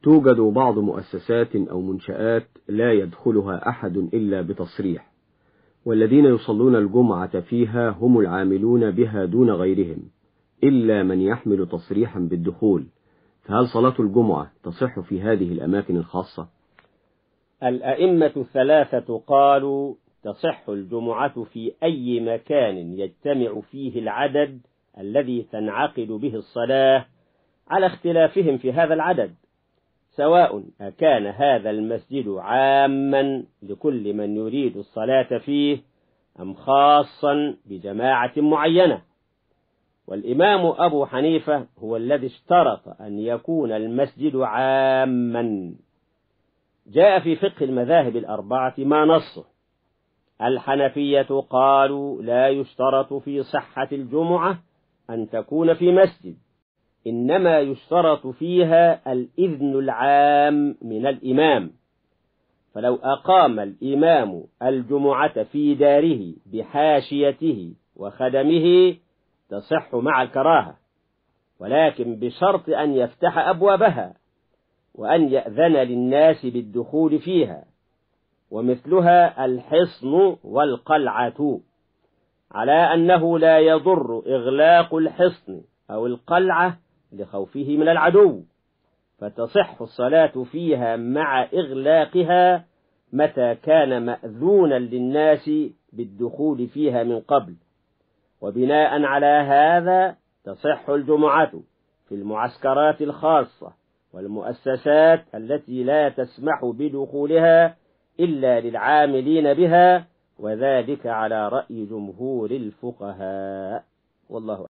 توجد بعض مؤسسات أو منشآت لا يدخلها أحد إلا بتصريح، والذين يصلون الجمعة فيها هم العاملون بها دون غيرهم إلا من يحمل تصريحا بالدخول، فهل صلاة الجمعة تصح في هذه الأماكن الخاصة؟ الأئمة الثلاثة قالوا تصح الجمعة في أي مكان يجتمع فيه العدد الذي تنعقد به الصلاة على اختلافهم في هذا العدد، سواء أكان هذا المسجد عاما لكل من يريد الصلاة فيه أم خاصا بجماعة معينة. والإمام أبو حنيفة هو الذي اشترط أن يكون المسجد عاما. جاء في فقه المذاهب الأربعة ما نصه. الحنفية قالوا لا يشترط في صحة الجمعة أن تكون في مسجد، إنما يشترط فيها الإذن العام من الإمام، فلو أقام الإمام الجمعة في داره بحاشيته وخدمه تصح مع الكراهة، ولكن بشرط أن يفتح أبوابها وأن يأذن للناس بالدخول فيها، ومثلها الحصن والقلعة، على أنه لا يضر إغلاق الحصن أو القلعة لخوفه من العدو، فتصح الصلاة فيها مع إغلاقها متى كان مأذونا للناس بالدخول فيها من قبل. وبناء على هذا تصح الجمعة في المعسكرات الخاصة والمؤسسات التي لا تسمح بدخولها إلا للعاملين بها، وذلك على رأي جمهور الفقهاء، والله أعلم.